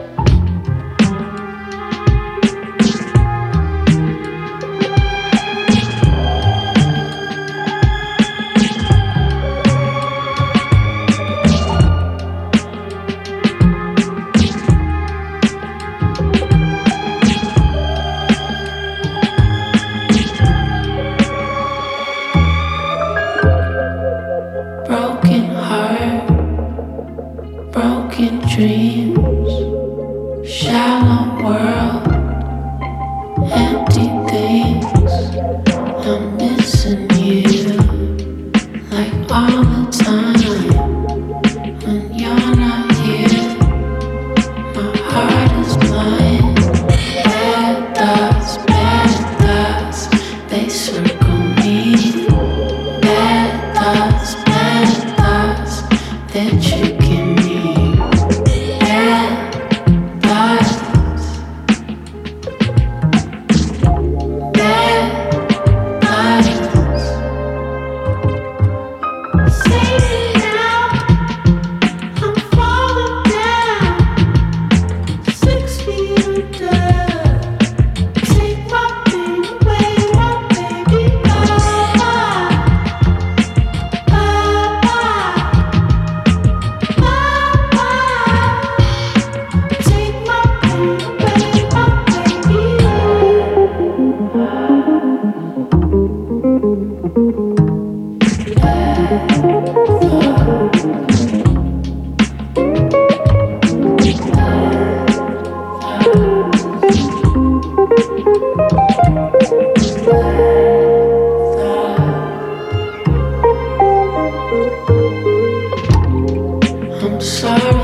Broken heart, broken dreams, shallow world, empty things. I'm missing you like all the time. When you're not here, my heart is blind. Bad thoughts, they circle me. Bad thoughts, they're tricking me. Bad thoughts, bad thoughts. Say it now, I'm falling down, 6 feet under. Take my pain away, my baby. Bye-bye, bye-bye. Take my pain away, my baby. I'm sorry.